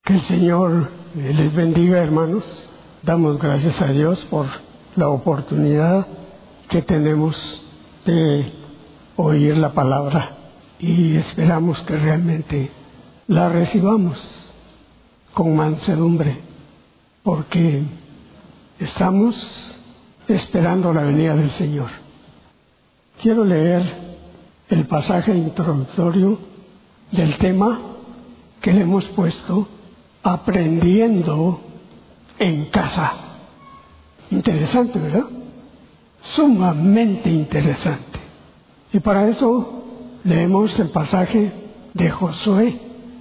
Que el Señor les bendiga, hermanos. Damos gracias a Dios por la oportunidad que tenemos de oír la palabra y esperamos que realmente la recibamos con mansedumbre, porque estamos esperando la venida del Señor. Quiero leer el pasaje introductorio del tema que le hemos puesto aprendiendo en casa. Interesante, ¿verdad? Sumamente interesante. Y para eso leemos el pasaje de Josué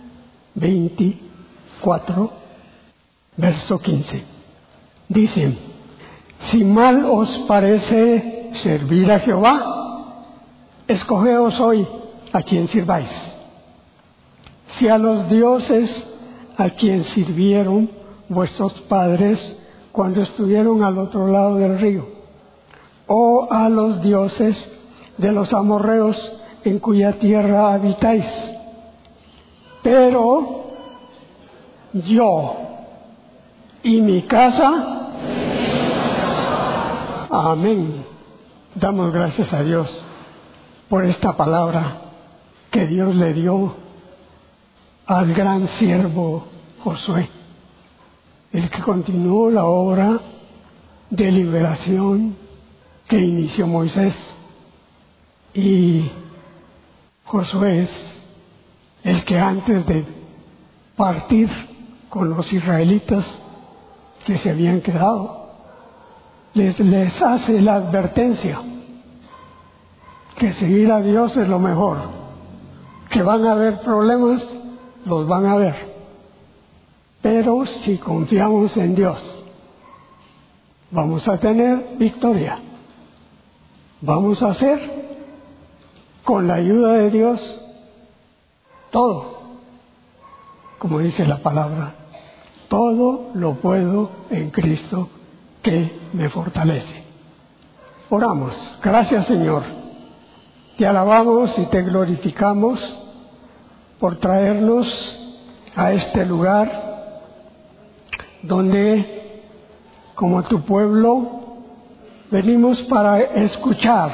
24, verso 15. Dice: si mal os parece servir a Jehová, escogeos hoy a quien sirváis. Si a los dioses a quien sirvieron vuestros padres cuando estuvieron al otro lado del río, o a los dioses de los amorreos en cuya tierra habitáis. Pero yo y mi casa, amén. Damos gracias a Dios por esta palabra que Dios le dio al gran siervo Josué, el que continuó la obra de liberación que inició Moisés. Y Josué es el que antes de partir con los israelitas que se habían quedado, les hace la advertencia que seguir a Dios es lo mejor, que van a haber problemas, los van a ver, pero si confiamos en Dios, vamos a tener victoria. Vamos a hacer, con la ayuda de Dios, todo. Como dice la palabra, todo lo puedo en Cristo que me fortalece. Oramos. Gracias, Señor. Te alabamos y te glorificamos por traernos a este lugar donde, como tu pueblo, venimos para escuchar,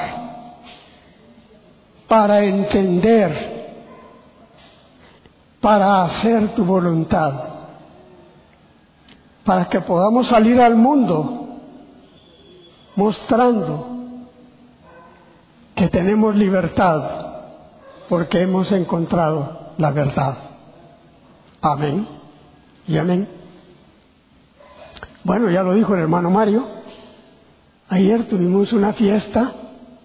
para entender, para hacer tu voluntad, para que podamos salir al mundo mostrando que tenemos libertad porque hemos encontrado la verdad. Amén y amén. Bueno, ya lo dijo el hermano Mario. Ayer tuvimos una fiesta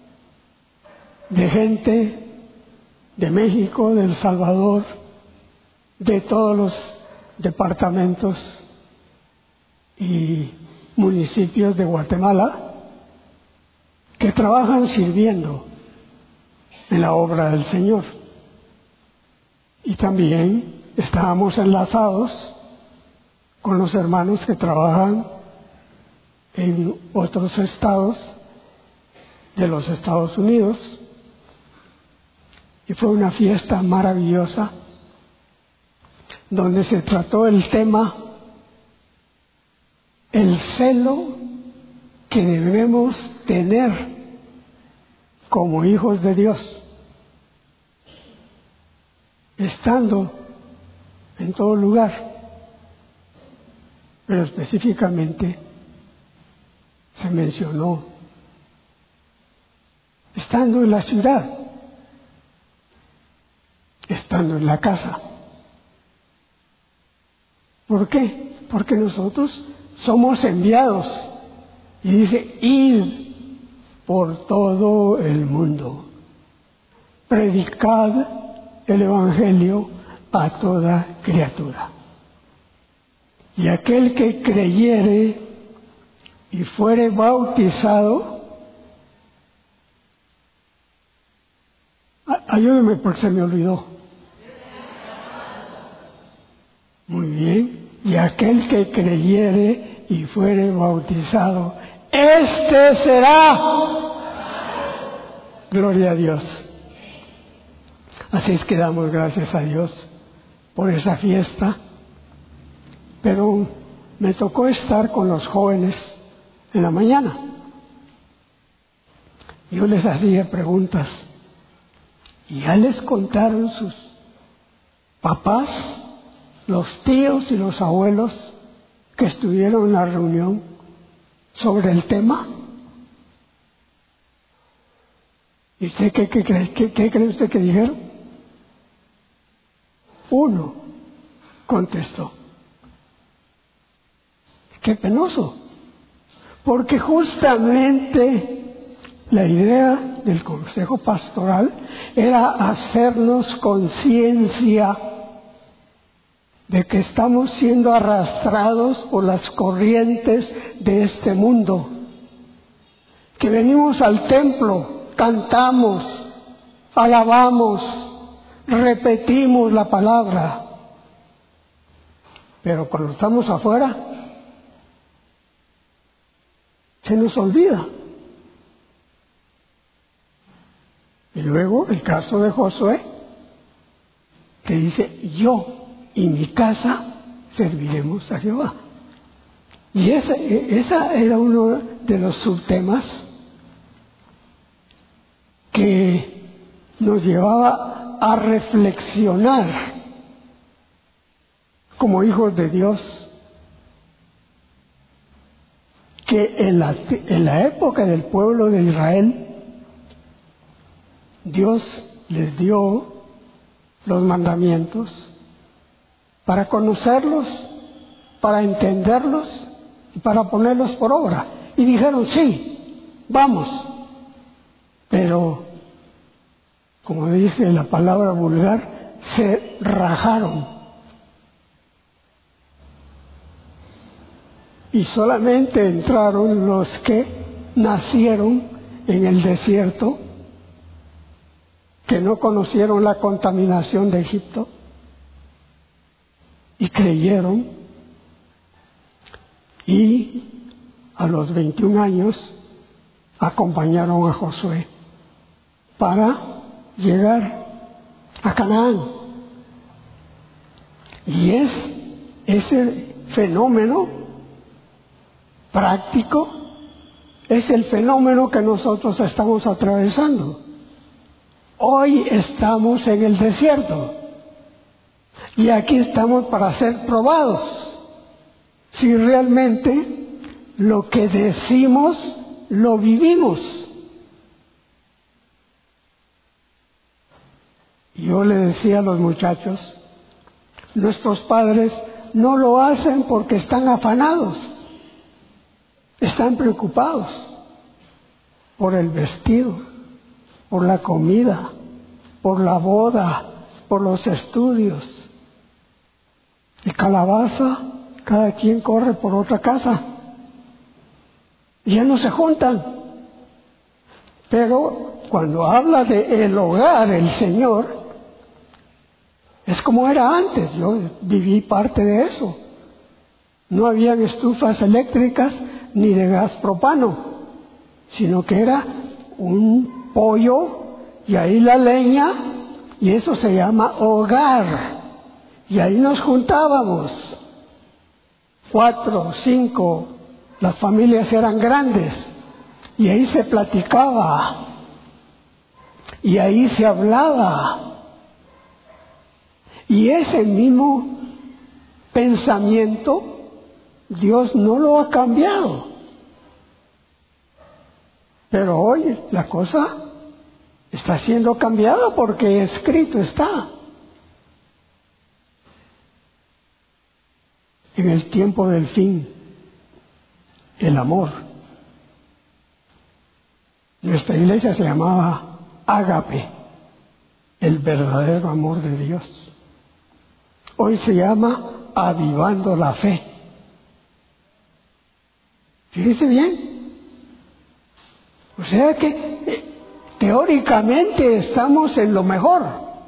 de gente de México, de El Salvador, de todos los departamentos y municipios de Guatemala que trabajan sirviendo en la obra del Señor. Y también estábamos enlazados con los hermanos que trabajan en otros estados de los Estados Unidos. Y fue una fiesta maravillosa donde se trató el tema, el celo que debemos tener como hijos de Dios, estando en todo lugar, pero específicamente se mencionó estando en la ciudad, estando en la casa. ¿Por qué? Porque nosotros somos enviados, y dice: id por todo el mundo, predicad el Evangelio a toda criatura. Y aquel que creyere y fuere bautizado, ayúdeme porque se me olvidó. Muy bien. Y aquel que creyere y fuere bautizado, este será. Gloria a Dios. Así es que damos gracias a Dios por esa fiesta pero me tocó estar con los jóvenes en la mañana. Yo les hacía preguntas y ya les contaron sus papás, los tíos y los abuelos que estuvieron en la reunión sobre el tema. ¿Y usted qué cree usted que dijeron? Uno contestó: qué penoso, porque justamente la idea del consejo pastoral era hacernos conciencia de que estamos siendo arrastrados por las corrientes de este mundo, que venimos al templo, cantamos, alabamos, repetimos la palabra, pero cuando estamos afuera se nos olvida. Y luego el caso de Josué, que dice: yo y mi casa serviremos a Jehová. Y esa era uno de los subtemas que nos llevaba a reflexionar como hijos de Dios, que en la época del pueblo de Israel, Dios les dio los mandamientos para conocerlos, para entenderlos y para ponerlos por obra. Y dijeron: sí, vamos. Pero, como dice la palabra vulgar, se rajaron. Y solamente entraron los que nacieron en el desierto, que no conocieron la contaminación de Egipto y creyeron, y a los 21 años acompañaron a Josué para llegar a Canaán. Y es ese fenómeno práctico, es el fenómeno que nosotros estamos atravesando. Hoy estamos en el desierto y aquí estamos para ser probados si realmente lo que decimos lo vivimos. Yo le decía a los muchachos: nuestros padres no lo hacen porque están afanados, están preocupados por el vestido, por la comida, por la boda, por los estudios. Y calabaza, cada quien corre por otra casa. Y ya no se juntan. Pero cuando habla de el hogar, el Señor, es como era antes. Yo viví parte de eso. No habían estufas eléctricas ni de gas propano, sino que era un pollo y ahí la leña, y eso se llama hogar. Y ahí nos juntábamos, 4, 5, las familias eran grandes, y ahí se platicaba, y ahí se hablaba. Y ese mismo pensamiento Dios no lo ha cambiado. Pero hoy la cosa está siendo cambiada porque escrito está. En el tiempo del fin, el amor. Nuestra iglesia se llamaba Ágape, el verdadero amor de Dios. Hoy se llama Avivando la Fe. Fíjese bien. O sea que teóricamente estamos en lo mejor.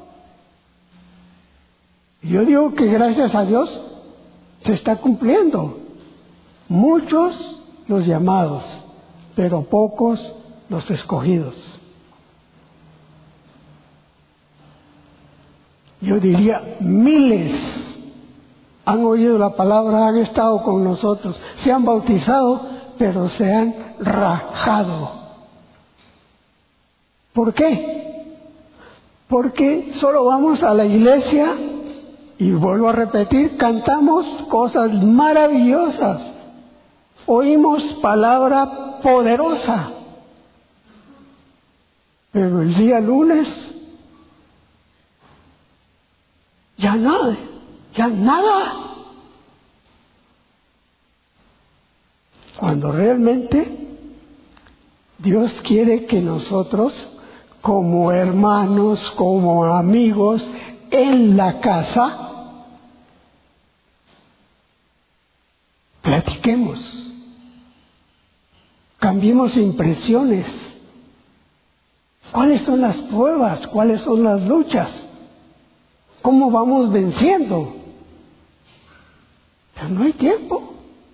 Yo digo que gracias a Dios se está cumpliendo. Muchos los llamados, pero pocos los escogidos. Yo diría miles han oído la palabra, han estado con nosotros, se han bautizado, pero se han rajado. ¿Por qué? Porque solo vamos a la iglesia y vuelvo a repetir, cantamos cosas maravillosas, oímos palabra poderosa, pero el día lunes ya nada. Cuando realmente Dios quiere que nosotros, como hermanos, como amigos, en la casa, platiquemos, cambiemos impresiones. ¿Cuáles son las pruebas? ¿Cuáles son las luchas? ¿Cómo vamos venciendo? Pero no hay tiempo.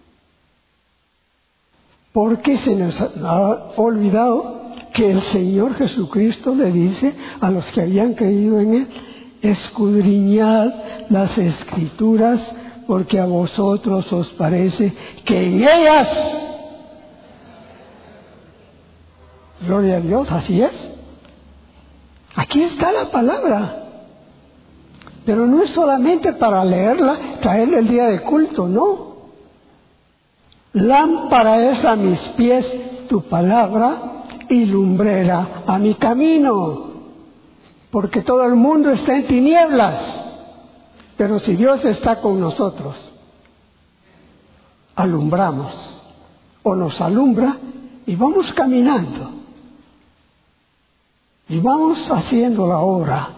Porque se nos ha olvidado que el Señor Jesucristo le dice a los que habían creído en Él: escudriñad las Escrituras, porque a vosotros os parece que en ellas... Gloria a Dios, así es. Aquí está la palabra. Pero no es solamente para leerla, traerla el día de culto, no. Lámpara es a mis pies tu palabra y lumbrera a mi camino. Porque todo el mundo está en tinieblas. Pero si Dios está con nosotros, alumbramos o nos alumbra y vamos caminando. Y vamos haciendo la obra.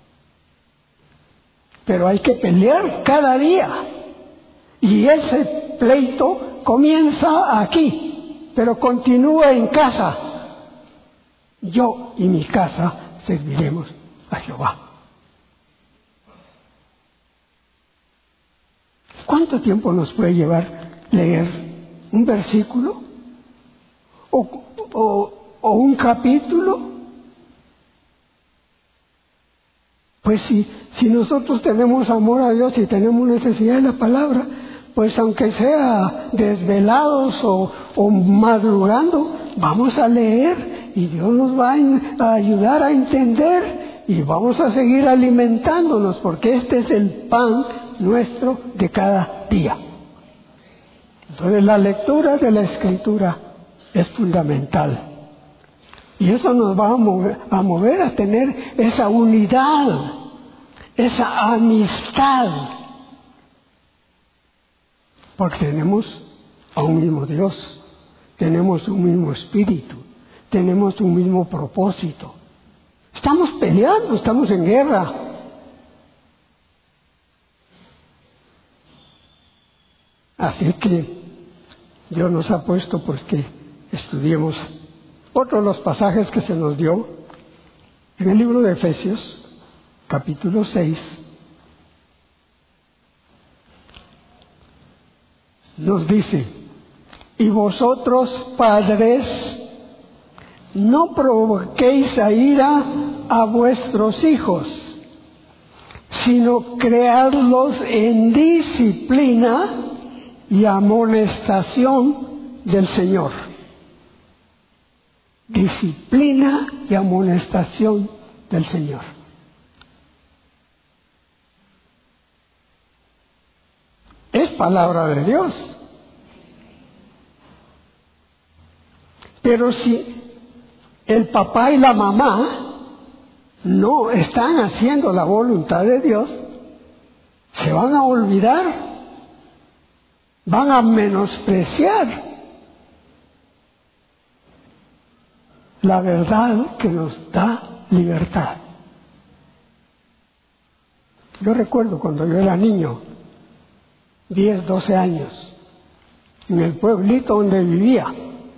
Pero hay que pelear cada día. Y ese pleito comienza aquí, pero continúa en casa. Yo y mi casa serviremos a Jehová. ¿Cuánto tiempo nos puede llevar leer un versículo? ¿O un capítulo? Pues si nosotros tenemos amor a Dios y tenemos necesidad de la palabra, pues aunque sea desvelados o madrugando, vamos a leer y Dios nos va a ayudar a entender y vamos a seguir alimentándonos, porque este es el pan nuestro de cada día. Entonces la lectura de la Escritura es fundamental. Y eso nos va a mover a tener esa unidad, esa amistad. Porque tenemos a un mismo Dios, tenemos un mismo espíritu, tenemos un mismo propósito. Estamos peleando, estamos en guerra. Así que Dios nos ha puesto pues que estudiemos otro de los pasajes que se nos dio en el libro de Efesios, capítulo 6. Nos dice: y vosotros, padres, no provoquéis a ira a vuestros hijos, sino creadlos en disciplina y amonestación del Señor. Disciplina y amonestación del Señor. Es palabra de Dios. Pero si el papá y la mamá no están haciendo la voluntad de Dios, se van a olvidar, van a menospreciar la verdad que nos da libertad. Yo recuerdo cuando yo era niño, 10, 12 años, en el pueblito donde vivía,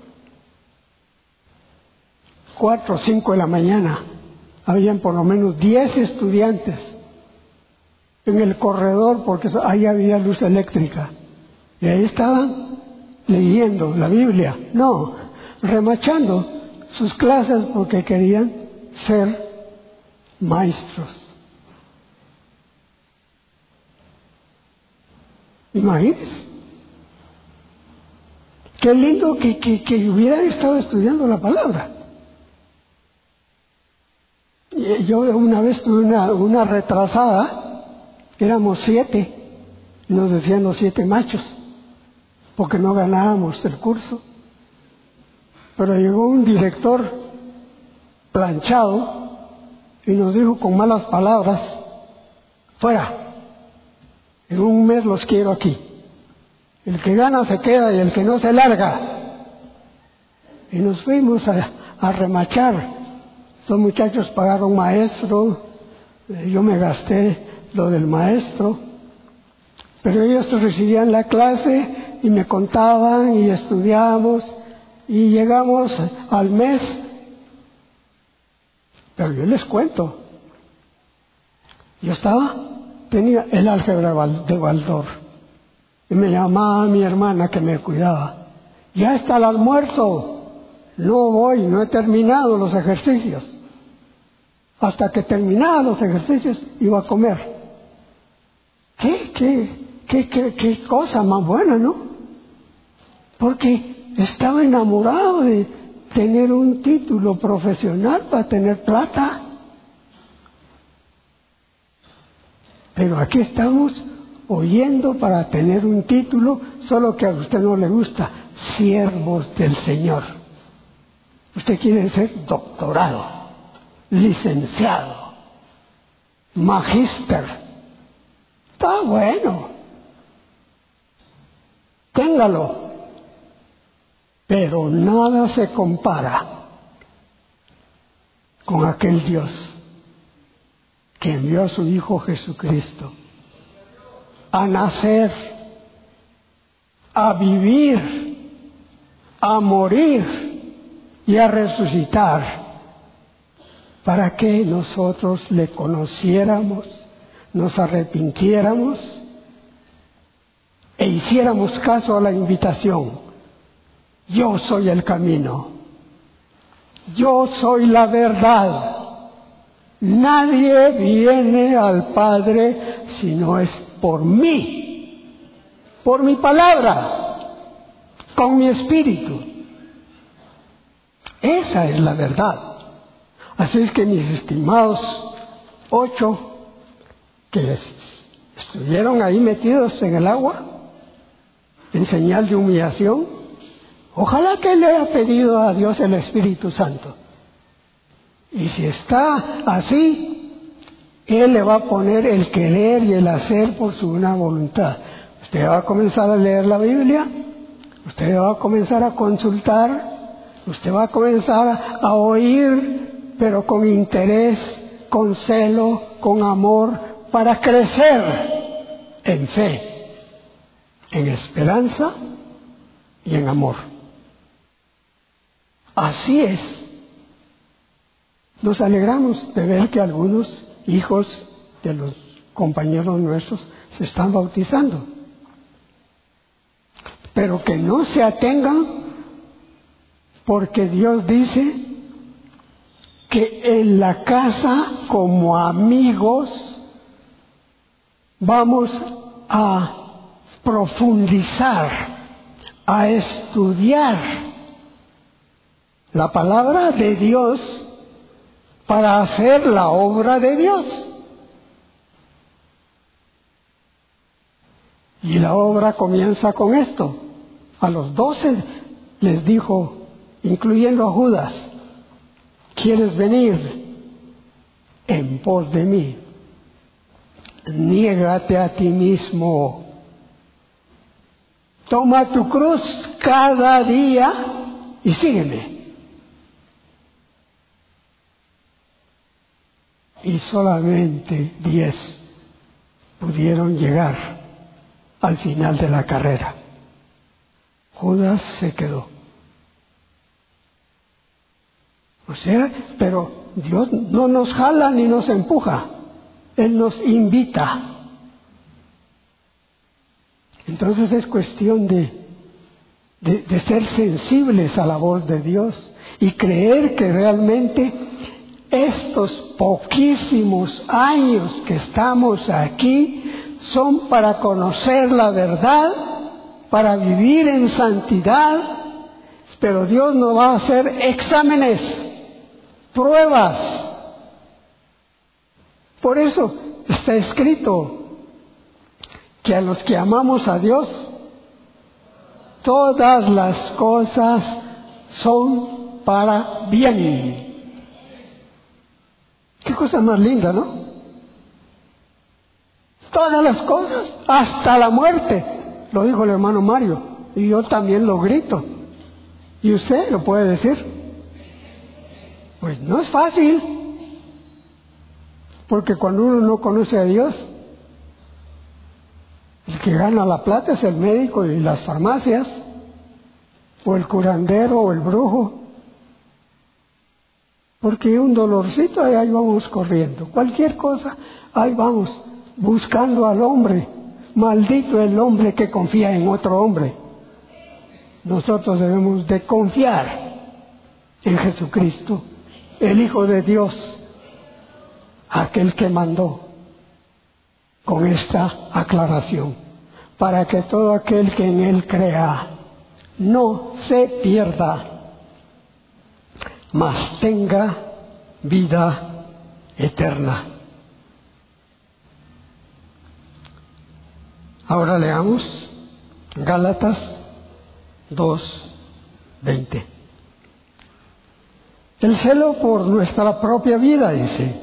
4 o 5 de la mañana, habían por lo menos 10 estudiantes en el corredor, porque ahí había luz eléctrica, y ahí estaban leyendo la Biblia, no, remachando sus clases porque querían ser maestros. Imagínense. Qué lindo que hubieran estado estudiando la palabra. Yo una vez tuve una retrasada, éramos 7, nos decían los 7 machos, porque no ganábamos el curso. Pero llegó un director planchado y nos dijo con malas palabras: fuera, en un mes los quiero aquí. El que gana se queda y el que no se larga. Y nos fuimos a remachar. Los muchachos pagaron maestro, yo me gasté lo del maestro, pero ellos recibían la clase y me contaban y estudiamos y llegamos al mes. Pero yo les cuento, tenía el álgebra de Baldor y me llamaba mi hermana que me cuidaba: ya está el almuerzo, no voy, no he terminado los ejercicios. Hasta que terminaba los ejercicios iba a comer. Qué cosa más buena, ¿no? Porque estaba enamorado de tener un título profesional para tener plata. Pero aquí estamos oyendo para tener un título, solo que a usted no le gusta: siervos del Señor. Usted quiere ser doctorado, licenciado, magíster. Está bueno, téngalo, pero nada se compara con aquel Dios que envió a su Hijo Jesucristo a nacer, a vivir, a morir y a resucitar, para que nosotros le conociéramos, nos arrepintiéramos e hiciéramos caso a la invitación: yo soy el camino, yo soy la verdad, nadie viene al Padre si no es por mí, por mi palabra, con mi espíritu. Esa es la verdad. Así es que, mis estimados 8 que estuvieron ahí metidos en el agua en señal de humillación, ojalá que le haya pedido a Dios el Espíritu Santo. Y si está así, Él le va a poner el querer y el hacer por su buena voluntad. Usted va a comenzar a leer la Biblia, usted va a comenzar a consultar, usted va a comenzar a oír, pero con interés, con celo, con amor, para crecer en fe, en esperanza y en amor. Así es. Nos alegramos de ver que algunos hijos de los compañeros nuestros se están bautizando, pero que no se atengan, porque Dios dice que en la casa, como amigos, vamos a profundizar, a estudiar la palabra de Dios para hacer la obra de Dios. Y la obra comienza con esto. A los 12 les dijo, incluyendo a Judas: ¿quieres venir en pos de mí? Niégate a ti mismo. Toma tu cruz cada día y sígueme. Y solamente 10 pudieron llegar al final de la carrera. Judas se quedó. O sea, pero Dios no nos jala ni nos empuja, Él nos invita. Entonces es cuestión de ser sensibles a la voz de Dios y creer que realmente estos poquísimos años que estamos aquí son para conocer la verdad, para vivir en santidad, pero Dios nos va a hacer exámenes, pruebas. Por eso está escrito que a los que amamos a Dios, todas las cosas son para bien. Qué cosa más linda, ¿no? Todas las cosas, hasta la muerte, lo dijo el hermano Mario, y yo también lo grito. ¿Y usted lo puede decir? Pues no es fácil, porque cuando uno no conoce a Dios, el que gana la plata es el médico y las farmacias, o el curandero o el brujo, porque un dolorcito ahí vamos corriendo, cualquier cosa, ahí vamos buscando al hombre. Maldito el hombre que confía en otro hombre. Nosotros debemos de confiar en Jesucristo, el Hijo de Dios, aquel que mandó, con esta aclaración, para que todo aquel que en Él crea no se pierda, mas tenga vida eterna. Ahora leamos Gálatas 2:20. El celo por nuestra propia vida, dice,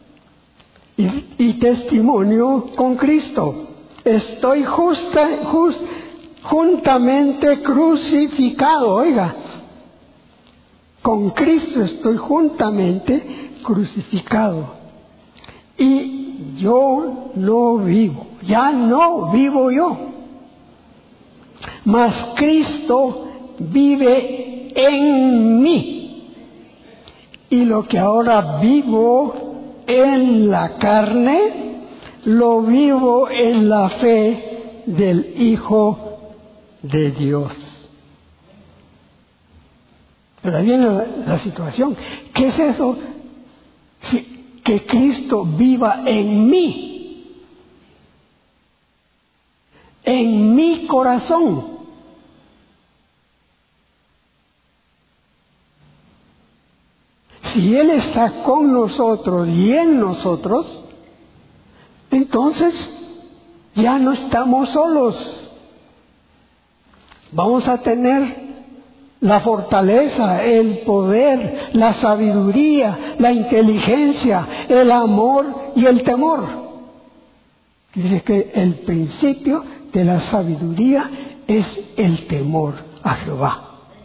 y testimonio con Cristo. Estoy juntamente crucificado, oiga, con Cristo estoy juntamente crucificado. Y yo no vivo, ya no vivo yo, mas Cristo vive en mí. Y lo que ahora vivo en la carne, lo vivo en la fe del Hijo de Dios. Pero ahí viene la situación. ¿Qué es eso? Que Cristo viva en mí, en mi corazón. Si Él está con nosotros y en nosotros, entonces ya no estamos solos. Vamos a tener la fortaleza, el poder, la sabiduría, la inteligencia, el amor y el temor. Dice que el principio de la sabiduría es el temor a Jehová.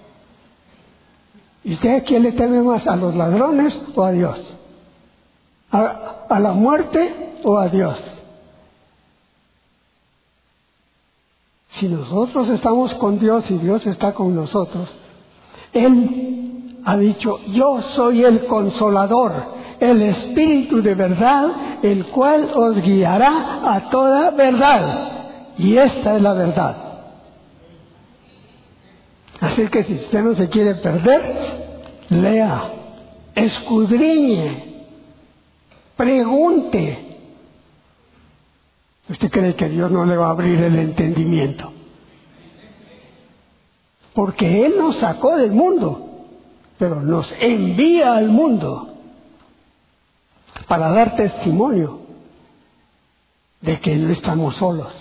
¿Y usted a quién le teme más? ¿A los ladrones o a Dios? ¿A la muerte o a Dios? Si nosotros estamos con Dios y Dios está con nosotros, Él ha dicho, yo soy el Consolador, el Espíritu de verdad, el cual os guiará a toda verdad. Y esta es la verdad. Así que si usted no se quiere perder, lea, escudriñe, pregunte. ¿Usted cree que Dios no le va a abrir el entendimiento? Porque Él nos sacó del mundo, pero nos envía al mundo para dar testimonio de que no estamos solos.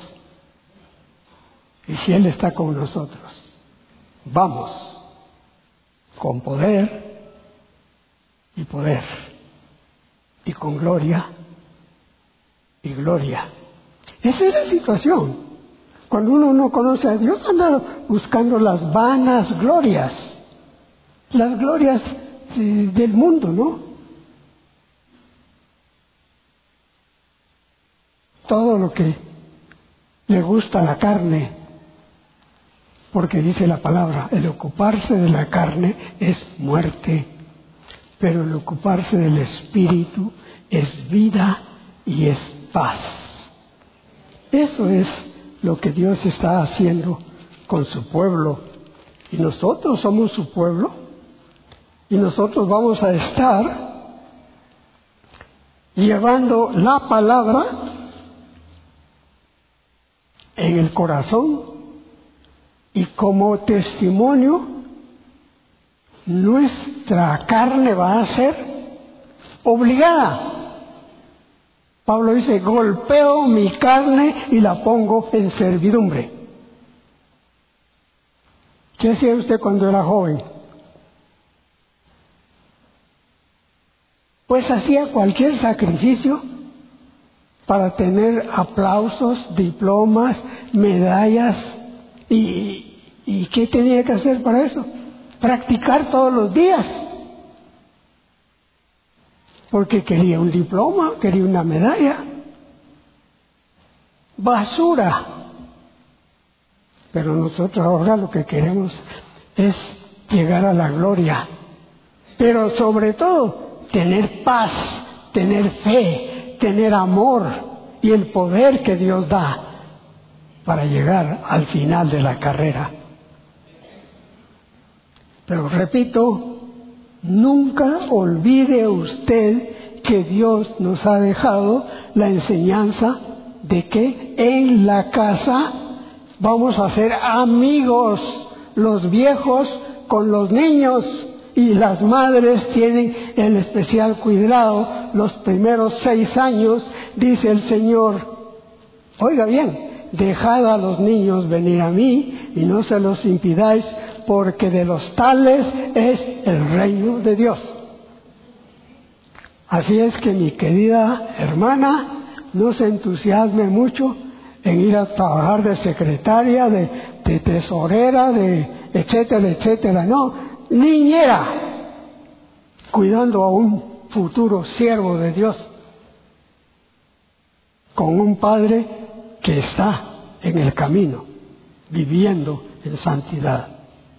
Y si Él está con nosotros, vamos con poder y poder, y con gloria y gloria. Esa es la situación. Cuando uno no conoce a Dios, anda buscando las vanas glorias, las glorias del mundo, ¿no? Todo lo que le gusta a la carne, porque dice la palabra, el ocuparse de la carne es muerte, pero el ocuparse del Espíritu es vida y es paz. Eso es lo que Dios está haciendo con su pueblo. Y nosotros somos su pueblo. Y nosotros vamos a estar llevando la palabra en el corazón y como testimonio nuestra carne va a ser obligada. Pablo dice, golpeo mi carne y la pongo en servidumbre. ¿Qué hacía usted cuando era joven? Pues hacía cualquier sacrificio para tener aplausos, diplomas, medallas. ¿Y qué tenía que hacer para eso? Practicar todos los días. Porque quería un diploma, quería una medalla. Basura. Pero nosotros ahora lo que queremos es llegar a la gloria. Pero sobre todo, tener paz, tener fe, tener amor y el poder que Dios da para llegar al final de la carrera. Pero repito, nunca olvide usted que Dios nos ha dejado la enseñanza de que en la casa vamos a ser amigos, los viejos con los niños, y las madres tienen el especial cuidado los primeros 6 años, dice el Señor. Oiga bien, dejad a los niños venir a mí y no se los impidáis, porque de los tales es el reino de Dios. Así es que, mi querida hermana, no se entusiasme mucho en ir a trabajar de secretaria, de tesorera, de etcétera, etcétera. No, niñera, cuidando a un futuro siervo de Dios, con un padre que está en el camino, viviendo en santidad.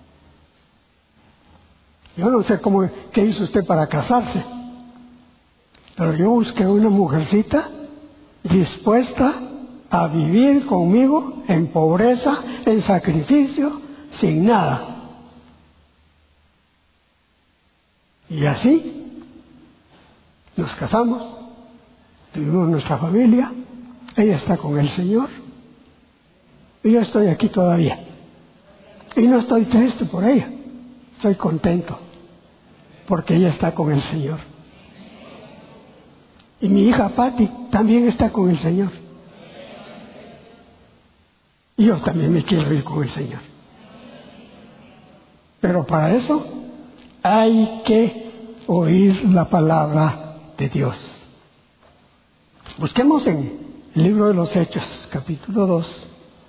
Yo no sé qué hizo usted para casarse, pero yo busqué una mujercita dispuesta a vivir conmigo en pobreza, en sacrificio, sin nada. Y así nos casamos, tuvimos nuestra familia, ella está con el Señor, y yo estoy aquí todavía. Y no estoy triste por ella, estoy contento, porque ella está con el Señor. Y mi hija Patti también está con el Señor. Y yo también me quiero ir con el Señor. Pero para eso hay que oír la palabra de Dios. Busquemos en el libro de los Hechos, capítulo 2,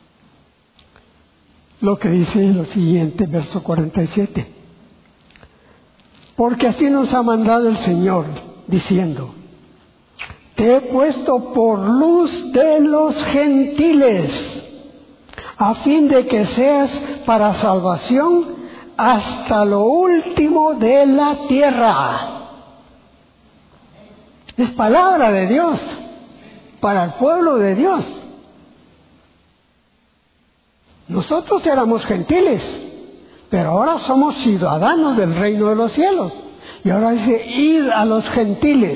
lo que dice lo siguiente, verso 47. Porque así nos ha mandado el Señor, diciendo: te he puesto por luz de los gentiles, a fin de que seas para salvación hasta lo último de la tierra. Es palabra de Dios para el pueblo de Dios. Nosotros éramos gentiles, pero ahora somos ciudadanos del reino de los cielos. Y ahora dice, id a los gentiles.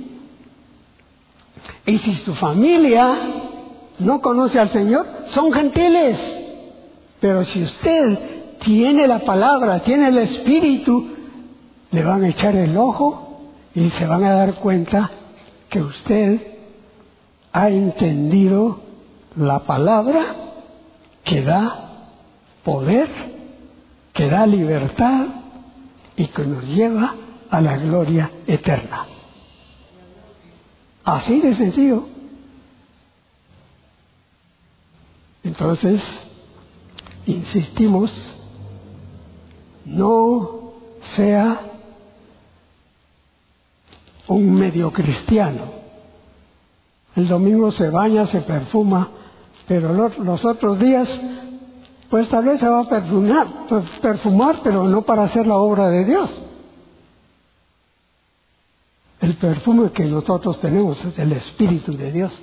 Y si su familia no conoce al Señor, son gentiles. Pero si usted tiene la palabra, tiene el Espíritu, le van a echar el ojo y se van a dar cuenta que usted ha entendido la palabra que da poder, que da libertad y que nos lleva a la gloria eterna. Así de sencillo. Entonces, insistimos, no sea un medio cristiano. El domingo se baña, se perfuma, pero los otros días, pues tal vez se va a perfumar, pero no para hacer la obra de Dios. El perfume que nosotros tenemos es el Espíritu de Dios,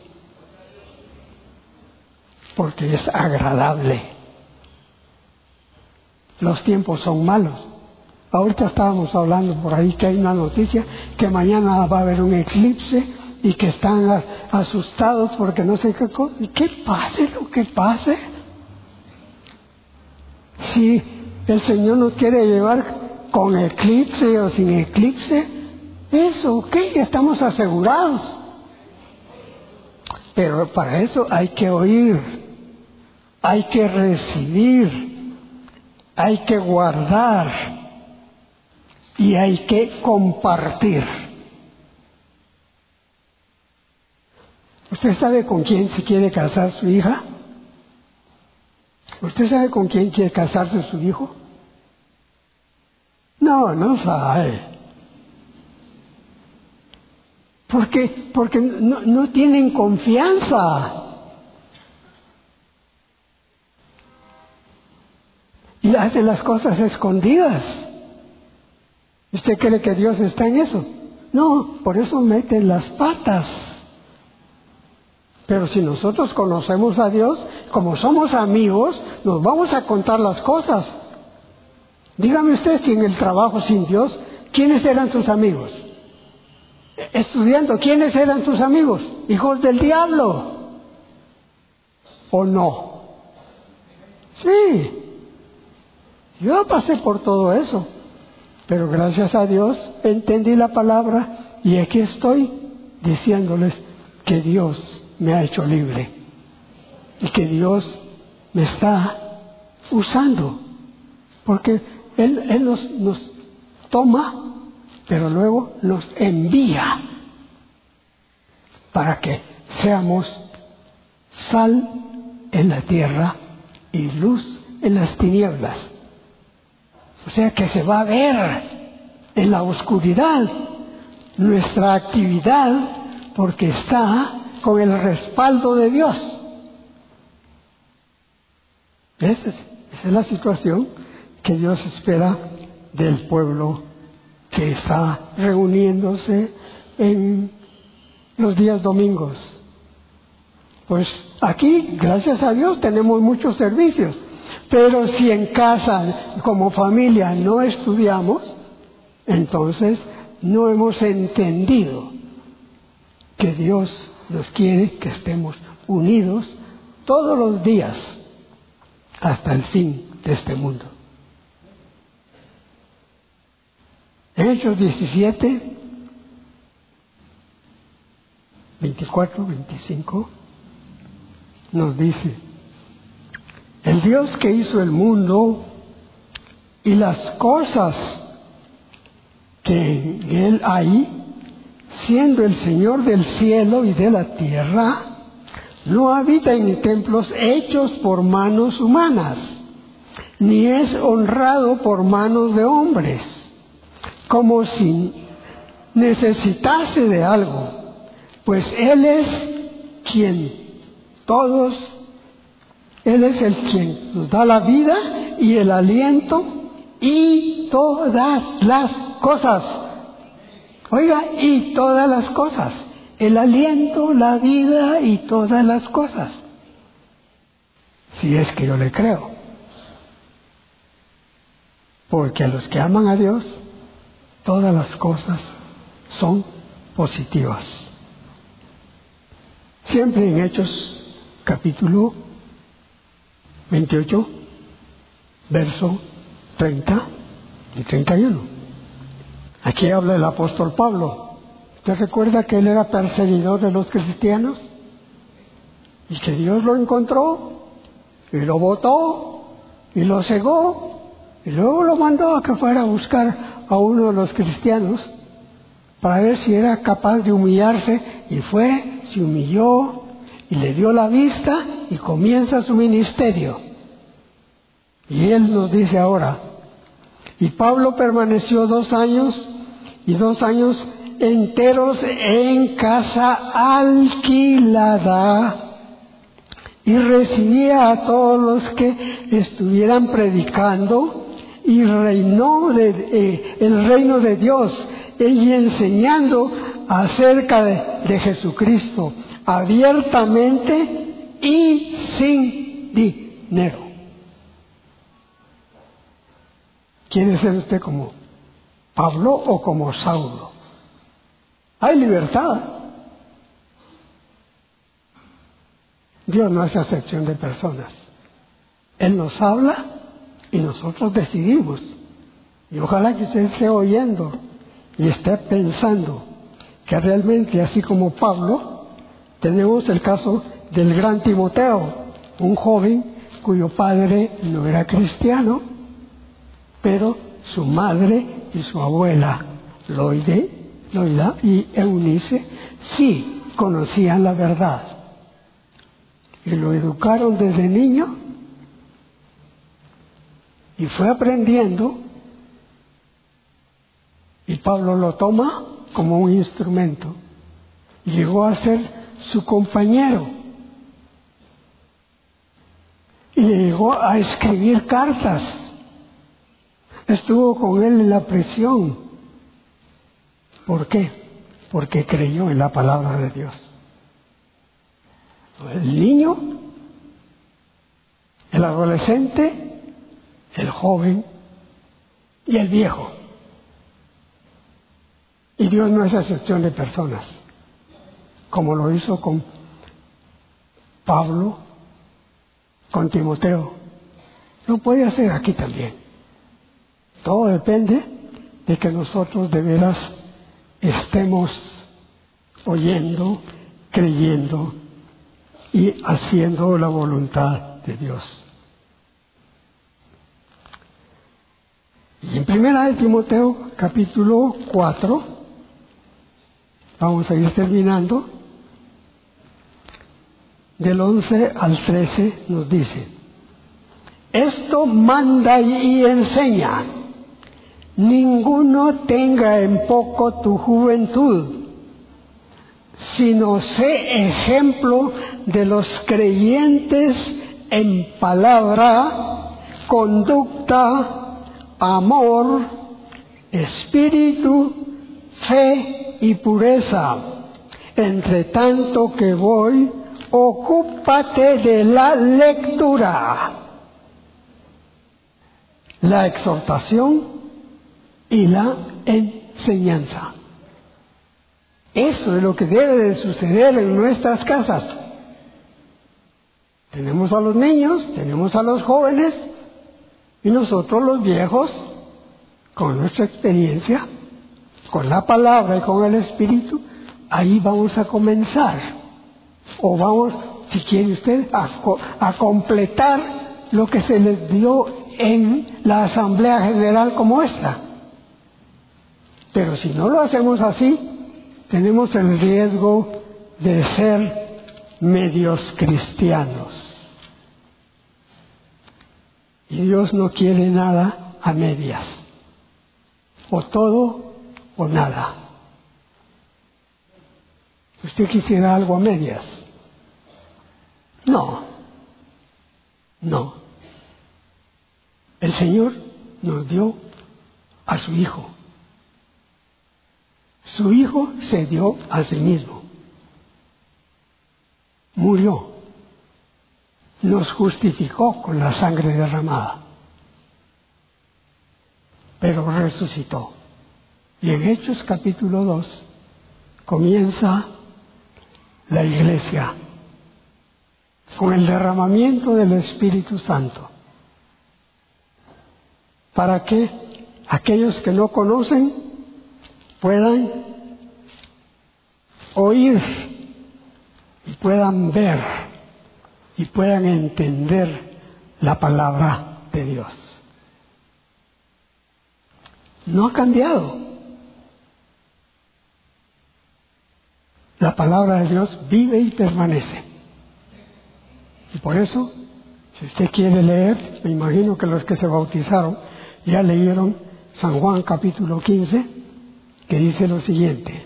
porque es agradable. Los tiempos son malos. Ahorita estábamos hablando por ahí que hay una noticia que mañana va a haber un eclipse y que están asustados porque no sé qué cosa. Y que pase lo que pase. Si el Señor nos quiere llevar con eclipse o sin eclipse, eso, ok, estamos asegurados. Pero para eso hay que oír, hay que recibir, hay que guardar y hay que compartir. ¿Usted sabe con quién se quiere casar su hija? ¿Usted sabe con quién quiere casarse su hijo? No, no sabe. Porque no tienen confianza. Y hacen las cosas escondidas. ¿Usted cree que Dios está en eso? No, por eso meten las patas. Pero si nosotros conocemos a Dios, como somos amigos, nos vamos a contar las cosas. Dígame usted si en el trabajo sin Dios, ¿quiénes eran sus amigos? Estudiando, ¿quiénes eran sus amigos? Hijos del diablo. ¿O no? Sí. Yo pasé por todo eso. Pero gracias a Dios entendí la palabra y aquí estoy diciéndoles que Dios me ha hecho libre y que Dios me está usando, porque Él nos toma, pero luego nos envía para que seamos sal en la tierra y luz en las tinieblas. O sea que se va a ver en la oscuridad nuestra actividad porque está con el respaldo de Dios. Esa es la situación que Dios espera del pueblo que está reuniéndose en los días domingos. Pues aquí, gracias a Dios, tenemos muchos servicios. Pero si en casa, como familia, no estudiamos, entonces no hemos entendido que Dios nos quiere que estemos unidos todos los días hasta el fin de este mundo. En Hechos 17, 24, 25, nos dice: el Dios que hizo el mundo y las cosas que en él hay, siendo el Señor del cielo y de la tierra, no habita en templos hechos por manos humanas, ni es honrado por manos de hombres, como si necesitase de algo, pues Él es el quien nos da la vida y el aliento y todas las cosas. Oiga, y todas las cosas. El aliento, la vida y todas las cosas. Si es que yo le creo. Porque a los que aman a Dios, todas las cosas son positivas. Siempre en Hechos, capítulo 28, verso 30 y 31. Aquí habla el apóstol Pablo. ¿Usted recuerda que él era perseguidor de los cristianos? Y que Dios lo encontró, y lo botó, y lo cegó, y luego lo mandó a que fuera a buscar a uno de los cristianos para ver si era capaz de humillarse, y fue, se humilló, y le dio la vista, y comienza su ministerio. Y él nos dice ahora: y Pablo permaneció 2 años, y 2 años enteros en casa alquilada, y recibía a todos los que estuvieran predicando, y reinó el reino de Dios, y enseñando acerca de Jesucristo, abiertamente y sin dinero. ¿Quiere ser usted como Pablo o como Saulo? Hay libertad. Dios no hace acepción de personas. Él nos habla y nosotros decidimos. Y ojalá que usted esté oyendo y esté pensando que realmente, así como Pablo, tenemos el caso del gran Timoteo, un joven cuyo padre no era cristiano, pero su madre y su abuela, Loida y Eunice, sí conocían la verdad. Y lo educaron desde niño y fue aprendiendo, y Pablo lo toma como un instrumento. Y llegó a ser su compañero. Y llegó a escribir cartas. Estuvo con él en la prisión. ¿Por qué? Porque creyó en la palabra de Dios. El niño, el adolescente, el joven y el viejo. Y Dios no es excepción de personas, como lo hizo con Pablo, con Timoteo. Lo puede hacer aquí también. Todo depende de que nosotros de veras estemos oyendo, creyendo y haciendo la voluntad de Dios. Y en 1 Timoteo capítulo 4, vamos a ir terminando, del 11 al 13 nos dice: esto manda y enseña, ninguno tenga en poco tu juventud, sino sé ejemplo de los creyentes en palabra, conducta, amor, espíritu, fe y pureza. Entre tanto que voy, ocúpate de la lectura, la exhortación y la enseñanza. Eso es lo que debe de suceder en nuestras casas. Tenemos a los niños, tenemos a los jóvenes, y nosotros los viejos, con nuestra experiencia, con la palabra y con el Espíritu, ahí vamos a comenzar. O vamos, si quiere usted, a completar lo que se les dio en la Asamblea General como esta. Pero si no lo hacemos así, tenemos el riesgo de ser medios cristianos. Y Dios no quiere nada a medias. O todo o nada. ¿Usted quisiera algo a medias? No. No. El Señor nos dio a su Hijo. Su Hijo se dio a sí mismo. Murió. Nos justificó con la sangre derramada. Pero resucitó. Y en Hechos capítulo 2 comienza la Iglesia con el derramamiento del Espíritu Santo, para que aquellos que no conocen puedan oír y puedan ver y puedan entender la palabra de Dios. No ha cambiado. La palabra de Dios vive y permanece. Y por eso, si usted quiere leer, me imagino que los que se bautizaron ya leyeron San Juan capítulo 15, que dice lo siguiente.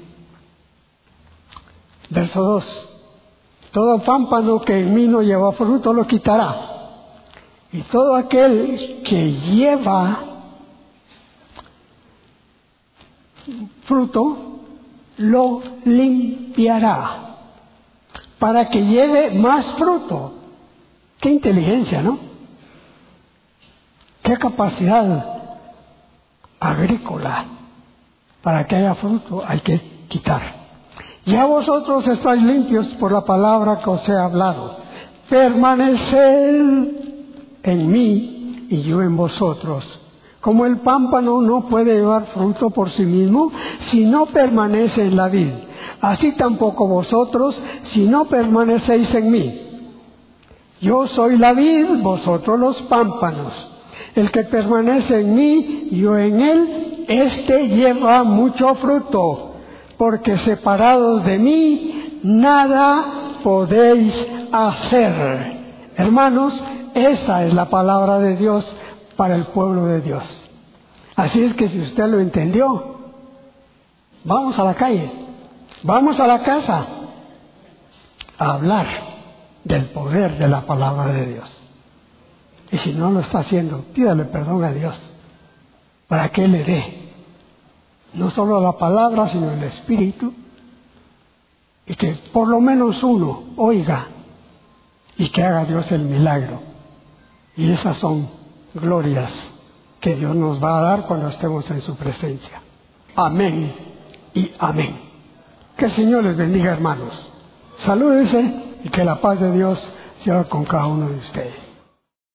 Verso 2. Todo pámpano que en mí no lleva fruto lo quitará. Y todo aquel que lleva fruto lo limpiará para que lleve más fruto. Qué inteligencia, ¿no? Qué capacidad agrícola. Para que haya fruto hay que quitar. Ya vosotros estáis limpios por la palabra que os he hablado. permaneced en mí y yo en vosotros. Como el pámpano no puede llevar fruto por sí mismo si no permanece en la vid, así tampoco vosotros si no permanecéis en mí. Yo soy la vid, vosotros los pámpanos. El que permanece en mí, yo en él, éste lleva mucho fruto, porque separados de mí, nada podéis hacer. Hermanos, esta es la palabra de Dios para el pueblo de Dios. Así es que si usted lo entendió, vamos a la calle, vamos a la casa a hablar del poder de la palabra de Dios. Y si no lo está haciendo, pídale perdón a Dios para que Él le dé no solo la palabra, sino el Espíritu, y que por lo menos uno oiga y que haga Dios el milagro. Y esas son glorias que Dios nos va a dar cuando estemos en su presencia. Amén y amén. Que el Señor les bendiga, hermanos. Salúdense y que la paz de Dios sea con cada uno de ustedes.